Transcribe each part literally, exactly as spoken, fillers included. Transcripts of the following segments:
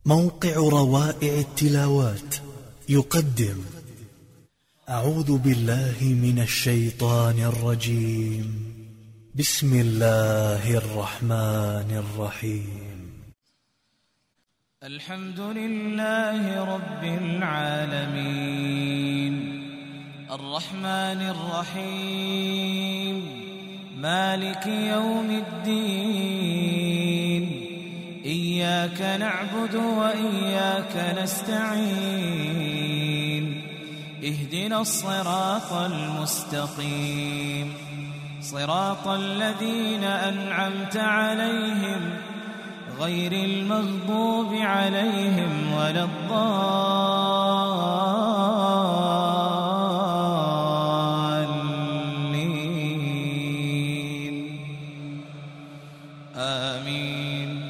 موقع روائع التلاوات يقدم أعوذ بالله من الشيطان الرجيم. بسم الله الرحمن الرحيم. الحمد لله رب العالمين الرحمن الرحيم مالك يوم الدين إياك نعبد وإياك نستعين اهدنا الصراط المستقيم صراط الذين أنعمت عليهم غير المغضوب عليهم ولا الضالين آمين.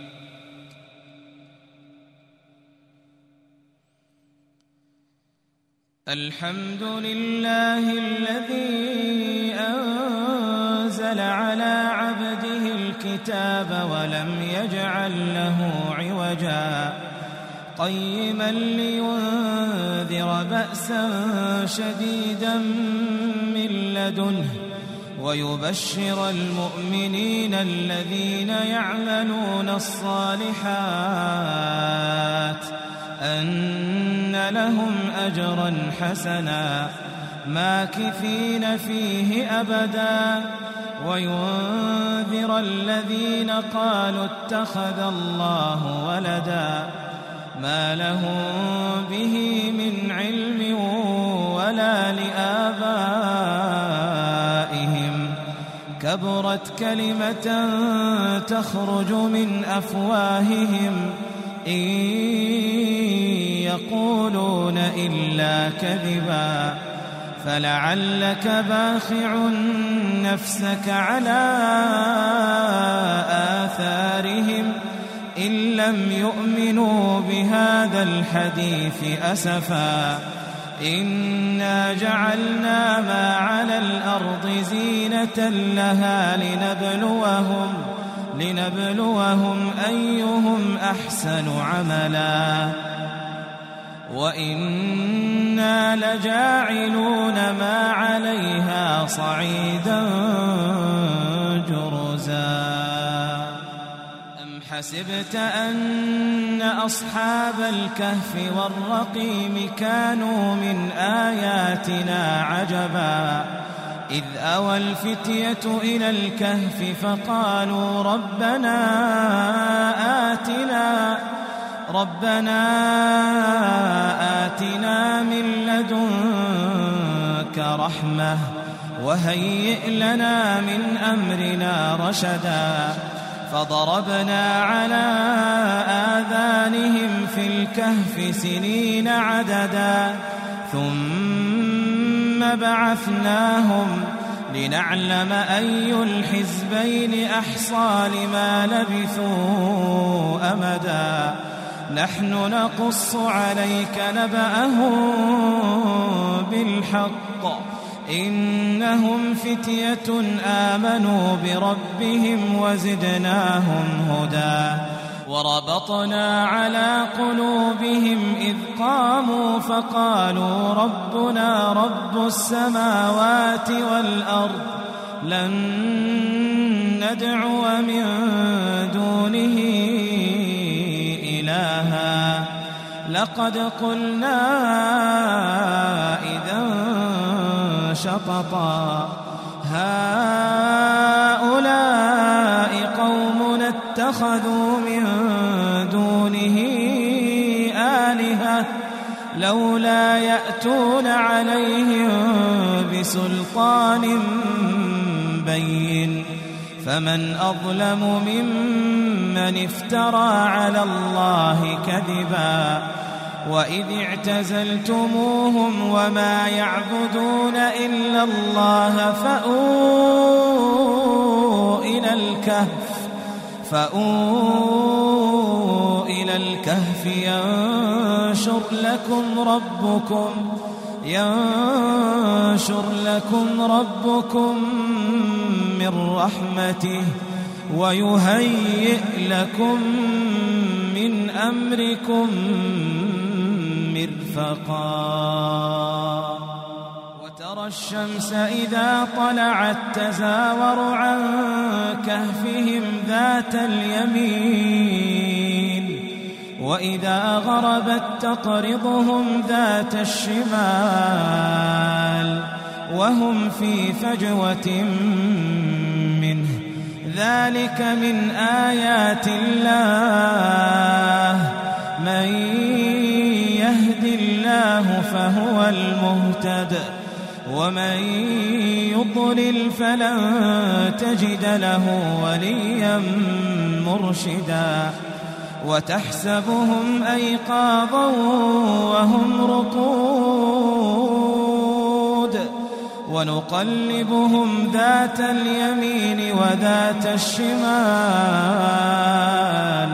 الحمد لله الذي أنزل على عبده الكتاب ولم يجعل له عوجا قيما لينذر بأسا شديدا من لدنه ويبشر المؤمنين الذين يعملون الصالحات أن لهم أجرا حسنا ماكثين فيه أبدا وينذر الذين قالوا اتخذ الله ولدا ما لهم به من علم ولا لآبائهم كبرت كلمة تخرج من أفواههم إن يقولون إلا كذبا فلعلك باخع نفسك على آثارهم إن لم يؤمنوا بهذا الحديث أسفا إنا جعلنا ما على الأرض زينة لها لنبلوهم لنبلوهم أيهم أحسن عملا وإنا لجاعلون ما عليها صعيدا جرزا. أم حسبت أن أصحاب الكهف والرقيم كانوا من آياتنا عجبا إذ أوى الفتية إلى الكهف فقالوا ربنا آتنا ربنا آتنا من لدنك رحمة وهيئ لنا من أمرنا رشدا فضربنا على آذانهم في الكهف سنين عددا ثم بعثناهم لنعلم أي الحزبين أحصى لما لبثوا أمدا نحن نقص عليك نبأهم بالحق إنهم فتية آمنوا بربهم وزدناهم هدى وربطنا على قلوبهم إذ قاموا فقالوا ربنا رب السماوات والأرض لن ندعو من دونه إلها لقد قلنا إذا شططا هؤلاء قومنا اتخذوا من دونه آلهة لولا يأتون عليهم بسلطان بين فمن أظلم ممن افترى على الله كذبا وإذ اعتزلتموهم وما يعبدون إلا الله فأووا إلى الكهف فأووا إلى الكهف ينشر لكم ربكم ينشر لكم ربكم من رحمته ويهيئ لكم من أمركم مرفقا وترى الشمس إذا طلعت تزاور عن كهفهم ذات اليمين وإذا غربت تقرضهم ذات الشمال وهم في فجوة منه ذلك من آيات الله من يهد الله فهو المهتد ومن يضلل فلن تجد له وليا مرشدا وتحسبهم أيقاظا وهم رقود ونقلبهم ذات اليمين وذات الشمال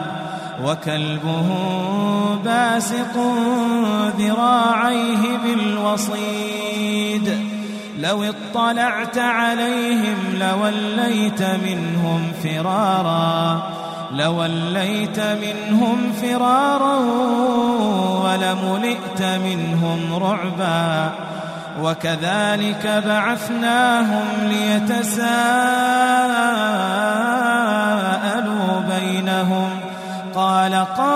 وكلبهم باسق ذراعيه بالوصيد لو اطلعت عليهم لوليت منهم فرارا لوليت منهم فرارا ولملئت منهم رعبا وكذلك بعثناهم ليتساءلوا بينهم قال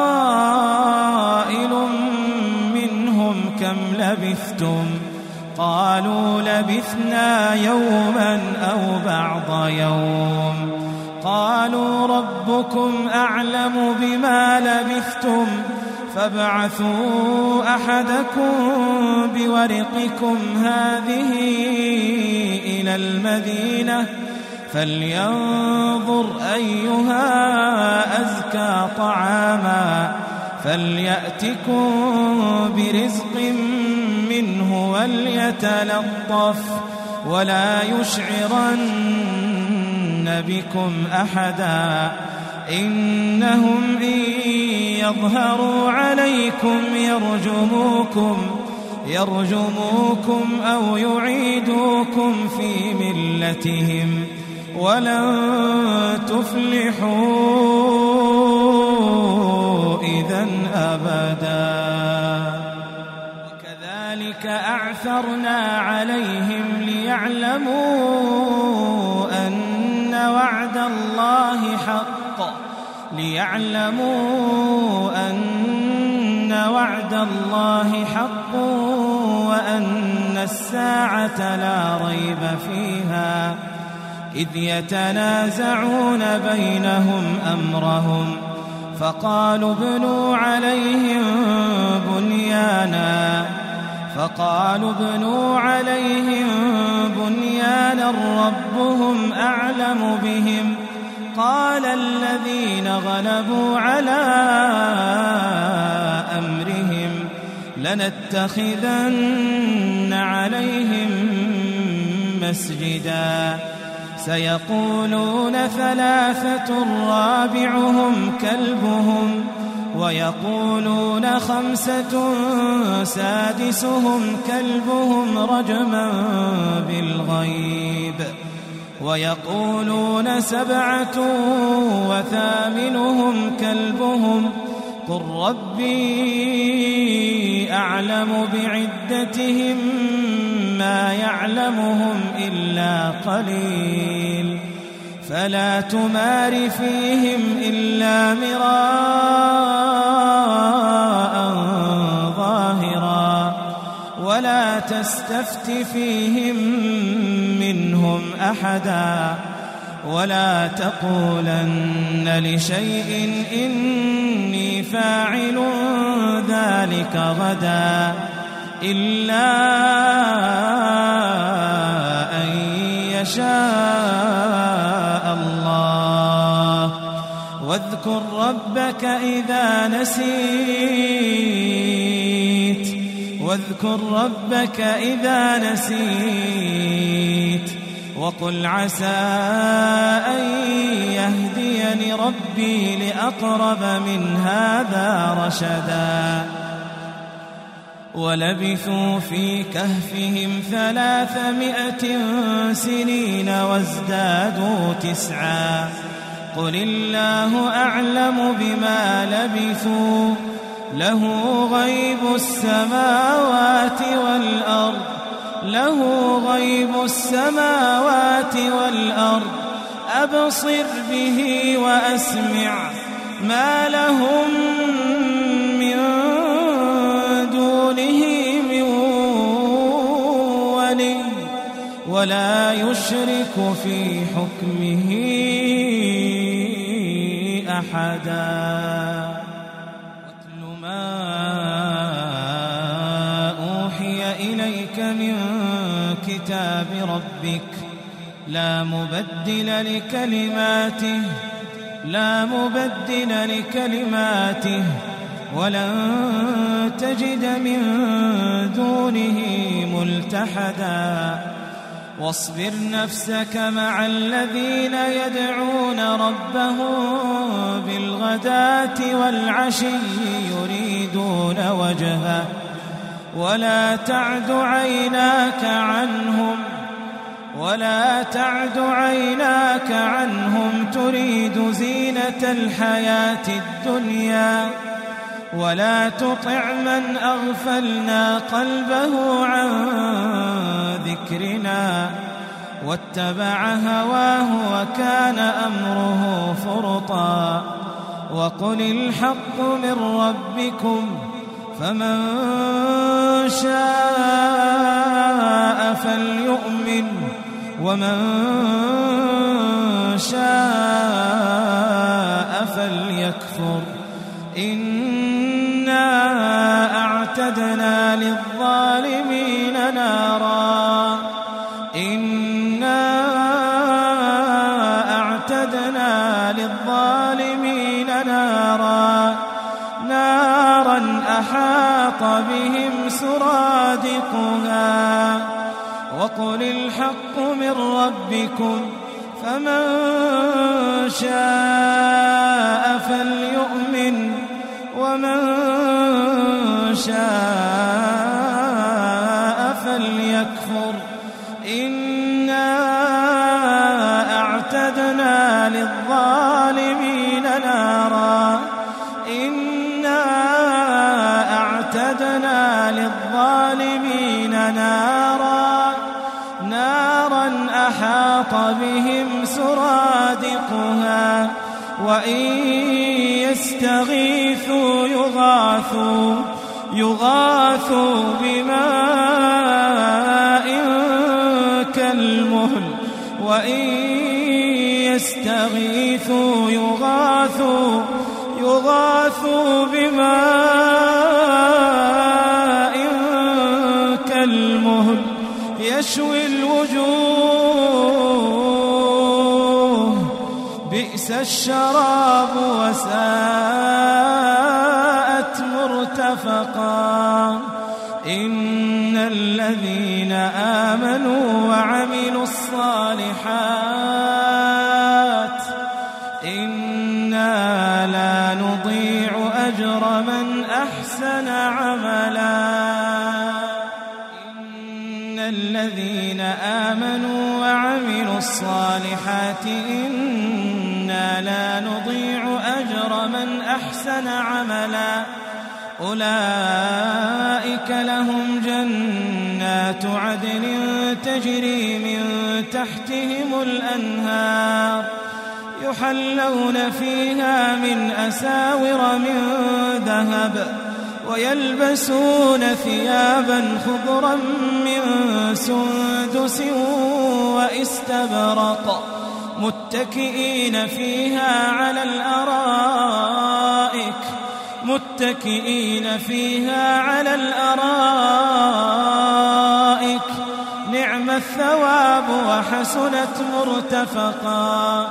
قائل منهم كم لبثتم قالوا لبثنا يوما أو بعض يوم قالوا ربكم أعلم بما لبثتم فابعثوا أحدكم بورقكم هذه إلى المدينة فلينظر أيها أزكى طعاما فليأتكم برزق منه وليتلطف ولا يشعرن بكم أحدا إنهم إن يظهروا عليكم يرجموكم يرجموكم أو يعيدوكم في ملتهم ولن تفلحوا إذن أبدا وكذلك أعثرنا عليهم ليعلموا أن وعد الله حق ليعلموا أن وعد الله حق وأن الساعة لا ريب فيها إذ يتنازعون بينهم أمرهم فقالوا ابنوا عليهم بنيانا فقالوا ابنوا عليهم بنيانا ربهم أعلم بهم قال الذين غلبوا على أمرهم لنتخذن عليهم مسجدا سيقولون ثلاثة رابعهم كلبهم ويقولون خمسة سادسهم كلبهم رجما بالغيب ويقولون سبعة وثامنهم كلبهم قل ربي أعلم بعدتهم ما يعلمهم إلا قليل فلا تمار فيهم إلا مراء ظاهرا ولا تستفت فيهم منهم أحدا ولا تقولن لشيء إني فاعل ذلك غدا إلا أن يشاء الله واذكر ربك إذا نسيت واذكر ربك إذا نسيت وقل عسى أن يهديني ربي لأقرب من هذا رشدا ولبثوا في كهفهم ثلاثمائة سنين وازدادوا تسعا قل الله أعلم بما لبثوا له غيب السماوات والأرض له غيب السماوات والأرض أبصر به وأسمع ما لهم من دونه من ولي ولا يشرك في حكمه أحدا واتل ما أوحي إليك من كتاب ربك لا مبدل لكلماته لا مبدل لكلماته ولن تجد من دونه ملتحدا واصبر نفسك مع الذين يدعون ربهم بالغداة والعشي يريدون وجهه ولا تعد عيناك عنهم ولا تعد عيناك عنهم تريد زينة الحياة الدنيا ولا تطع من أغفلنا قلبه عن ذكرنا واتبع هواه وكان أمره فرطا وقل الحق من ربكم فمن شاء فليؤمن ومن شاء فليكفر إنا أعتدنا للظالمين نارا إنا أعتدنا للظالمين نارا نارا أحاط بهم سرادقها وقل الحق من ربكم فمن شاء فليؤمن ومن شاء فليكفر إنا أعتدنا للظالمين نارا إنا أعتدنا للظالمين نارا نارا أحاط بهم سرادقها وإن يستغيثوا يغاثوا يغاثوا بماء كالمهل وإن يستغيثوا يغاثوا يغاثوا بماء كالمهل يشوي الوجوه بئس الشراب وساءت مرتفقا إن الذين آمنوا وعملوا الصالحات إنا لا نضيع أجر من أحسن عملا إن الذين آمنوا وعملوا الصالحات إنا لا نضيع أجر من أحسن عملا أولئك لهم جنات عدن تجري من تحتهم الأنهار يحلون فيها من أساور من ذهب ويلبسون ثيابا خضرا من سندس واستبرق متكئين فيها على الأرائك متكئين فيها على الأرائك نعم الثواب وحسنت مرتفقا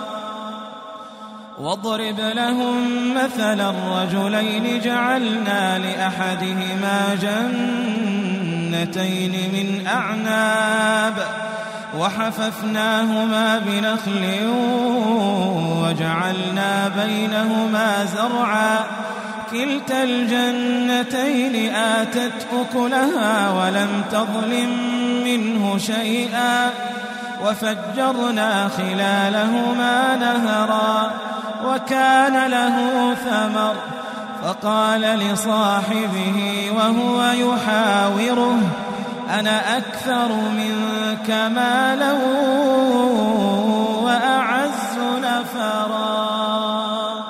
واضرب لهم مثلا الرجلين جعلنا لأحدهما جنتين من أعناب وحففناهما بنخل وجعلنا بينهما زرعا كلتا الجنتين آتت أكلها ولم تظلم منه شيئا وفجرنا خلالهما نهرا وكان له ثمر فقال لصاحبه وهو يحاوره أنا أكثر منك مالا وأعز نفرا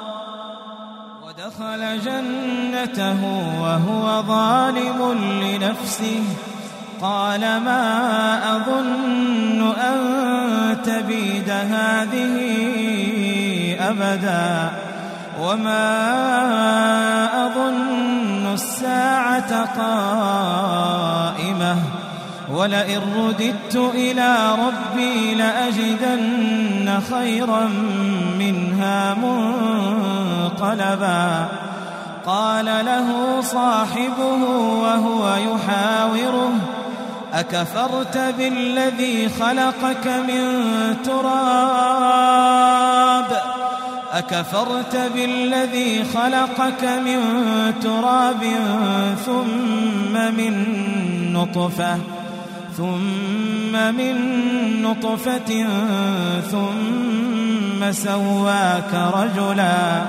ودخل جنته وهو ظالم لنفسه قال ما أظن أن تبيد هذه أبدا وما أظن الساعة قائمة ولئن رددت إلى ربي لأجدن خيرا منها منقلبا قال له صاحبه وهو يحاوره أكفرت بالذي خلقك من تراب أكفرت بالذي خلقك من تراب ثم من نطفة ثم من نطفة ثم سواك رجلا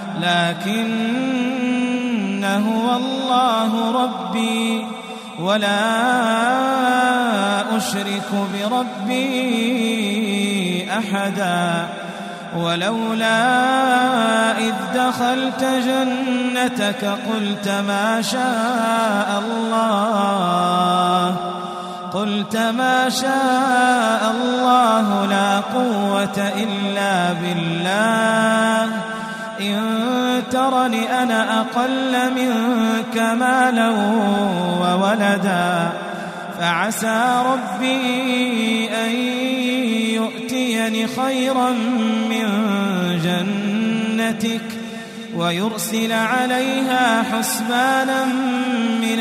لكن هو الله ربي ولا أشرك بربي أحدا ولولا إذ دخلت جنتك قلت ما شاء الله قلت ما شاء الله لا قوة إلا بالله إن ترني أنا أقل منك مالا وولدا فعسى ربي أن يؤتيني خيرا من جنتك ويرسل عليها حسبانا من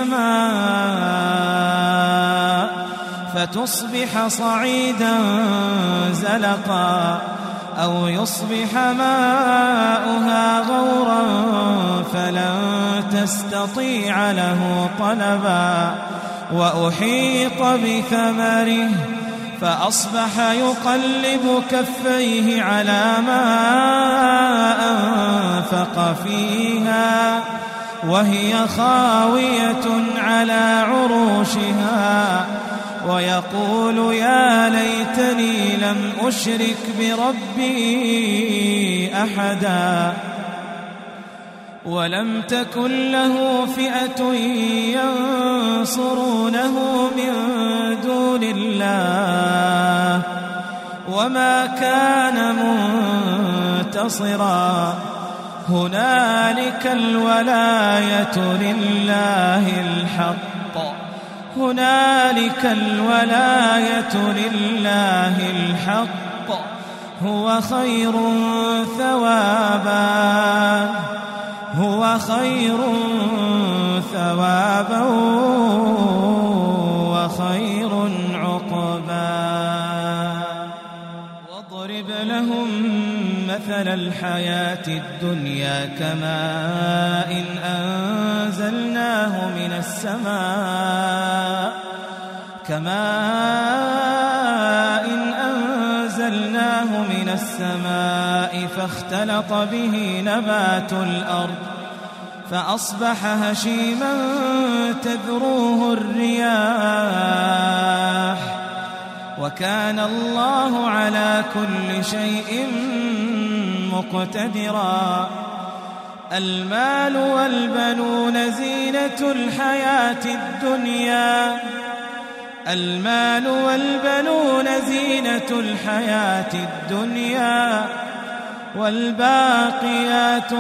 السماء فتصبح صعيدا زلقا أو يصبح ماؤها غورا فلن تستطيع له طلبا وأحيط بثمره فأصبح يقلب كفيه على ما أنفق فيها وهي خاوية على عروشها ويقول يا ليتني لم أشرك بربي أحدا ولم تكن له فئة ينصرونه من دون الله وما كان منتصرا هنالك الولاية لله الحق هنالك الولاية لله الحق هو خير ثوابا هو خير ثوابا وخير عقبا واضرب لهم مثل الحياة الدنيا كماء إن أنزلناه من السماء كماء إن أنزلناه من السماء فاختلط به نبات الأرض فأصبح هشيما تذروه الرياح وكان الله على كل شيء مقتدرا المال والبنون زينة الحياة الدنيا المال والبنون زينة الحياة الدنيا والباقيات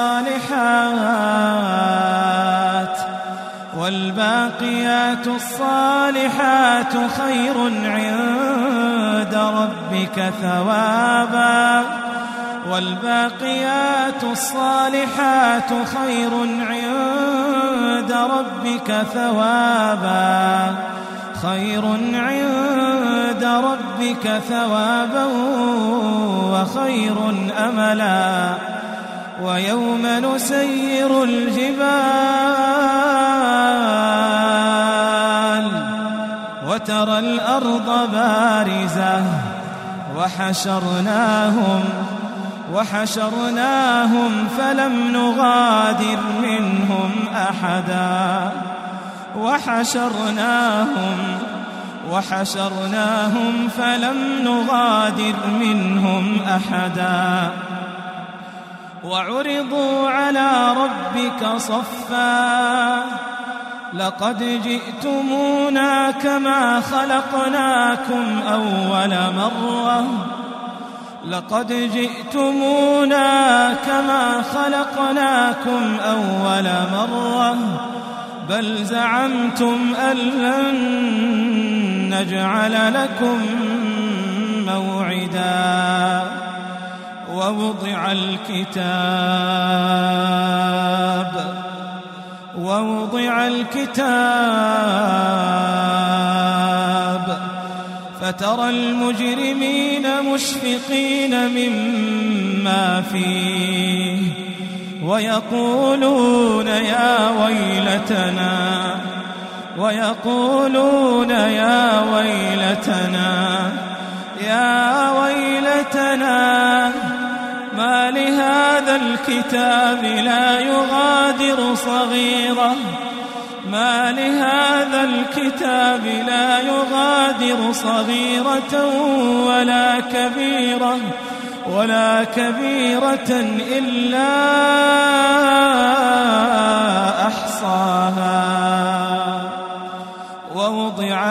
الصالحات والباقيات الصالحات خير عند ربك ثوابا والباقيات الصالحات خير عند ربك ثوابا خير عند ربك ثوابا وخير أملا ويوم نسير الجبال وترى الأرض بارزة وحشرناهم وحشرناهم فلم نغادر منهم أحدا وحشرناهم وحشرناهم فلم نغادر منهم أحدا وعرضوا على ربك صفا لقد جئتمونا كما خلقناكم أول مرة لقد جئتمونا كما خلقناكم أول مرة بل زعمتم أن لن نجعل لكم موعدا ووضع الكتاب ووضع الكتاب فترى المجرمين مشفقين مما فيه ويقولون يا ويلتنا ويقولون يا ويلتنا يا ويلتنا ما لهذا الكتاب لا يغادر صغيرة ما لهذا الكتاب لا يغادر صغيرة ولا كبيرة ولا كبيرة إلا أحصاها ووضع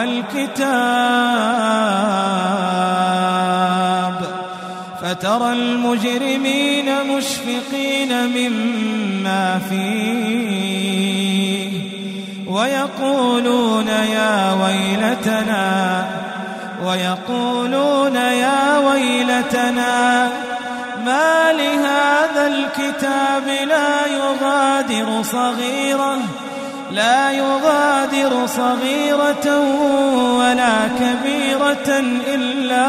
الكتاب فترى المجرمين مشفقين مما فيه ويقولون يا ويلتنا ويقولون يا ويلتنا ما لهذا الكتاب لا يغادر صغيرة لا يغادر صغيرة ولا كبيرة إلا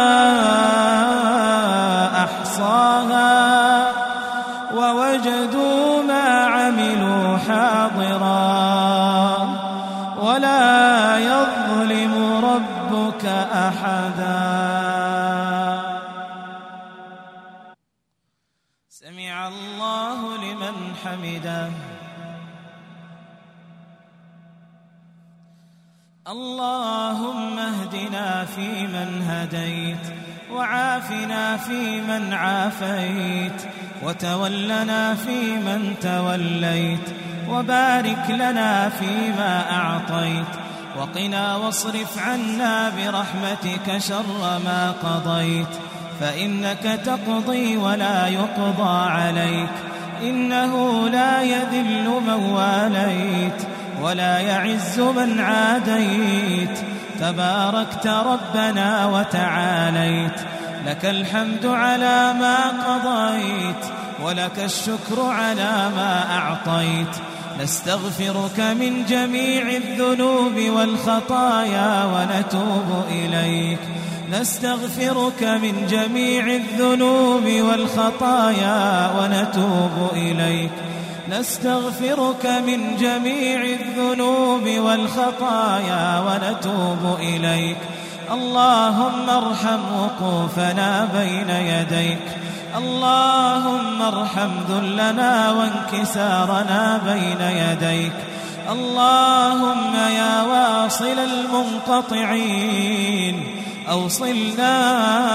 أحصاها ووجدوا ما عملوا حاضرا ولا يظلم ربك أحدا. سمع الله لمن حمده. اللهم اهدنا فيمن هديت وعافنا فيمن عافيت وتولنا فيمن توليت وبارك لنا فيما أعطيت وقنا واصرف عنا برحمتك شر ما قضيت فإنك تقضي ولا يقضى عليك إنه لا يذل من واليت ولا يعز من عاديت تباركت ربنا وتعاليت لك الحمد على ما قضيت ولك الشكر على ما أعطيت نستغفرك من جميع الذنوب والخطايا ونتوب إليك نستغفرك من جميع الذنوب والخطايا ونتوب إليك نستغفرك من جميع الذنوب والخطايا ونتوب إليك اللهم ارحم وقوفنا بين يديك اللهم ارحم ذلنا وانكسارنا بين يديك اللهم يا واصل المنقطعين أوصلنا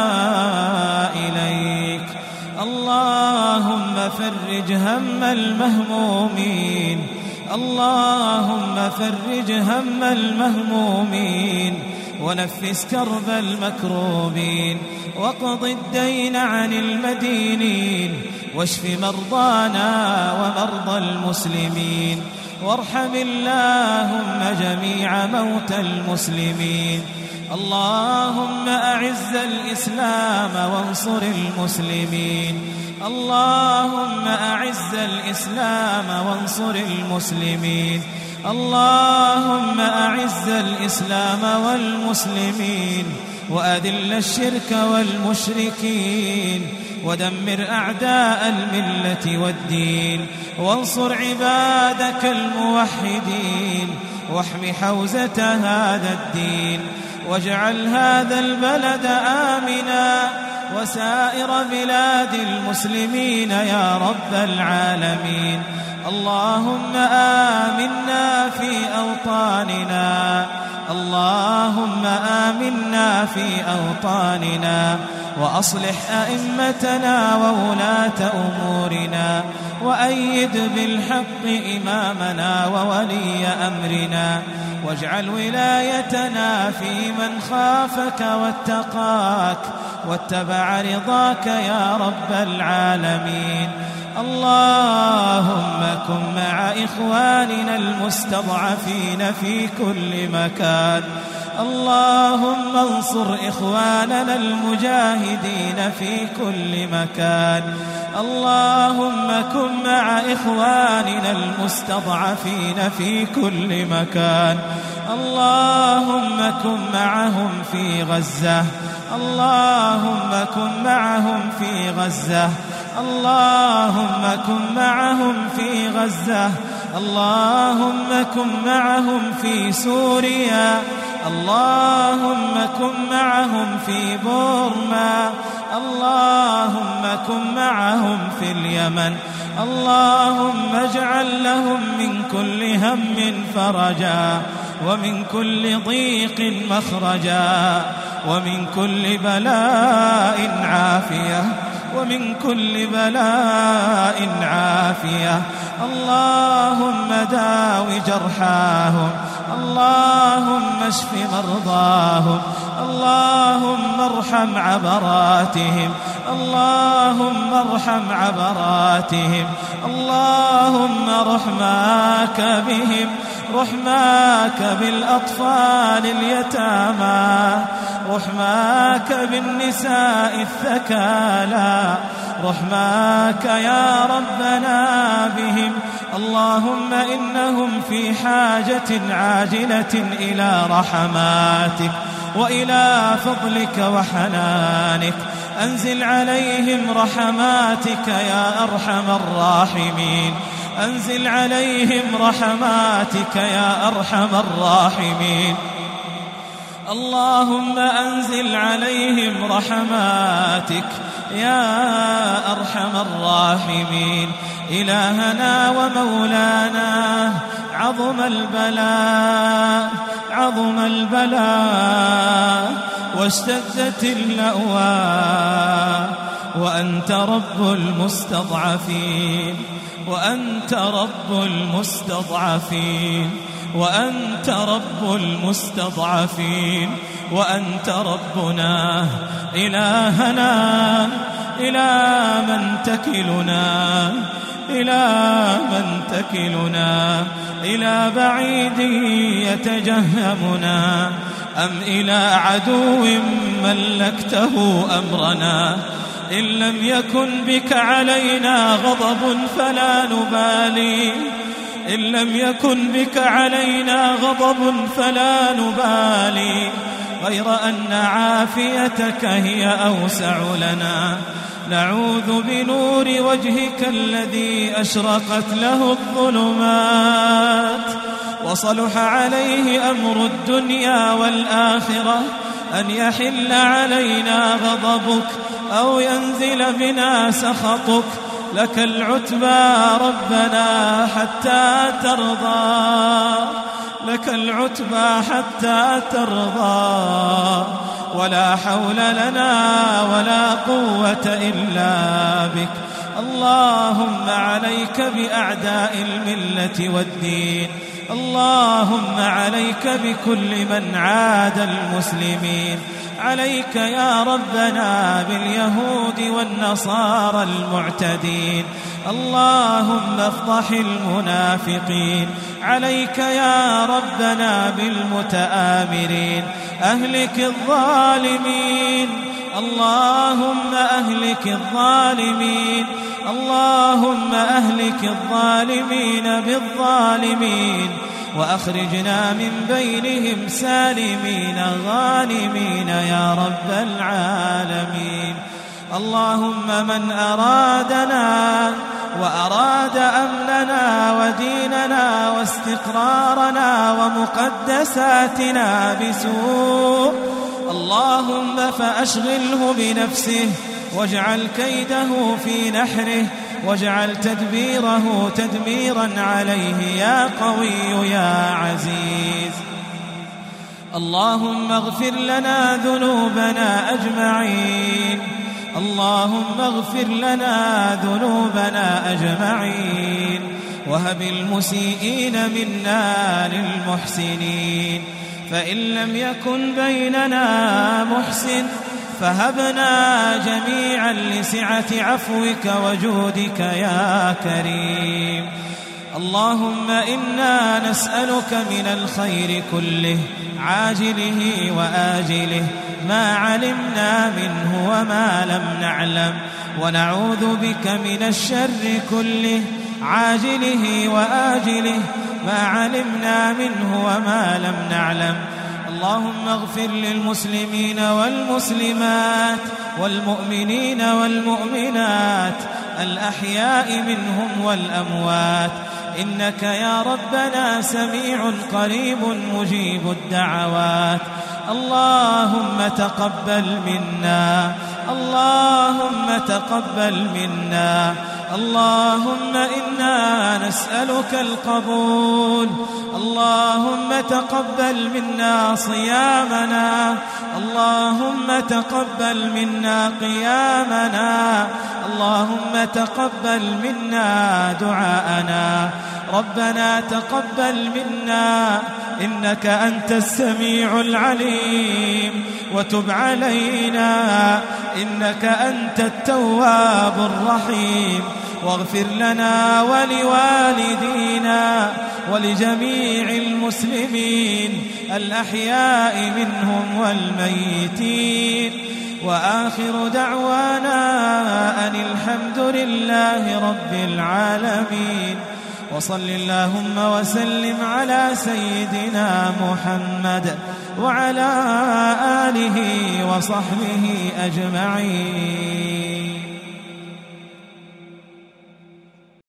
إليك اللهم فرج هم المهمومين اللهم فرج هم المهمومين ونفس كرب المكروبين واقض الدين عن المدينين واشف مرضانا ومرضى المسلمين وارحم اللهم جميع موتى المسلمين اللهم أعز الإسلام وانصر المسلمين اللهم أعز الإسلام وانصر المسلمين اللهم أعز الإسلام والمسلمين وأذل الشرك والمشركين ودمر أعداء الملة والدين وانصر عبادك الموحدين واحم حوزة هذا الدين، واجعل هذا البلد آمنا وسائر بلاد المسلمين يا رب العالمين. اللهم آمنا في أوطاننا، اللهم آمنا في أوطاننا، وأصلح أئمتنا وولاة أمورنا، وأيد بالحق إمامنا وولي أمرنا، واجعل ولايتنا في من خافك واتقاك واتبع رضاك يا رب العالمين. اللهم كن مع إخواننا المستضعفين في كل مكان، اللهم انصر إخواننا المجاهدين في كل مكان، اللهم كن مع إخواننا المستضعفين في كل مكان، اللهم كن معهم في غزة، اللهم كن معهم في غزة، اللهم كن معهم في غزة، اللهم كن معهم في سوريا، اللهم كن معهم في بورما، اللهم كن معهم في اليمن، اللهم اجعل لهم من كل هم فرجا، ومن كل ضيق مخرجا، ومن كل بلاء عافية، ومن كل بلاء عافية. اللهم داو جرحاهم، اللهم اشف مرضاهم، اللهم ارحم عبراتهم، اللهم ارحم عبراتهم، اللهم رحماك بهم، رحماك بالأطفال اليتامى، رحماك بالنساء الثكالى، رحماك يا ربنا بهم. اللهم إنهم في حاجة عاجلة إلى رحماتك وإلى فضلك وحنانك، أنزل عليهم رحماتك يا أرحم الراحمين، أنزل عليهم رحماتك يا أرحم الراحمين. اللهم أنزل عليهم رحماتك يا أرحم الراحمين. إلهنا ومولانا، عظم البلاء، عظم البلاء، واشتدت اللأواء، وأنت رب المستضعفين، وأنت رب المستضعفين، وأنت رب المستضعفين، وأنت ربنا. إلهنا، إلى من تكلنا، إلى من تكلنا؟ إلى بعيد يتجهمنا، أم إلى عدو ملكته أمرنا؟ إن لم يكن بك علينا غضب فلا نبالي، إن لم يكن بك علينا غضب فلا نبالي، غير أن عافيتك هي أوسع لنا. نعوذ بنور وجهك الذي أشرقت له الظلمات وصلح عليه أمر الدنيا والآخرة، أن يحل علينا غضبك أو ينزل بنا سخطك. لك العتبى ربنا حتى ترضى، لك العتبى حتى ترضى، ولا حول لنا ولا قوة إلا بك. اللهم عليك بأعداء الملة والدين، اللهم عليك بكل من عاد المسلمين، عليك يا ربنا باليهود والنصارى المعتدين، اللهم افضح المنافقين، عليك يا ربنا بالمتآمرين، أهلك الظالمين، اللهم أهلك الظالمين، اللهم أهلك الظالمين بالظالمين، وأخرجنا من بينهم سالمين غانمين يا رب العالمين. اللهم من أرادنا وأراد أمننا وديننا واستقرارنا ومقدساتنا بسوء اللهم فأشغله بنفسه واجعل كيده في نحره واجعل تدبيره تدميرا عليه يا قوي يا عزيز. اللهم اغفر لنا ذنوبنا أجمعين اللهم اغفر لنا ذنوبنا أجمعين وهب المسيئين منا للمحسنين، فإن لم يكن بيننا محسن فهبنا جميعا لسعة عفوك وجودك يا كريم. اللهم إنا نسألك من الخير كله عاجله وآجله ما علمنا منه وما لم نعلم، ونعوذ بك من الشر كله عاجله وآجله ما علمنا منه وما لم نعلم. اللهم اغفر للمسلمين والمسلمات والمؤمنين والمؤمنات الأحياء منهم والأموات، إنك يا ربنا سميع قريب مجيب الدعوات. اللهم تقبل منا اللهم تقبل منا اللهم إنا نسألك القبول. اللهم تقبل منا صيامنا اللهم تقبل منا قيامنا اللهم تقبل منا دعاءنا. ربنا تقبل منا إنك أنت السميع العليم، وتب علينا إنك أنت التواب الرحيم، واغفر لنا ولوالدينا ولجميع المسلمين الأحياء منهم والميتين. وآخر دعوانا أن الحمد لله رب العالمين، وصل اللهم وسلم على سيدنا محمد وعلى آله وصحبه أجمعين.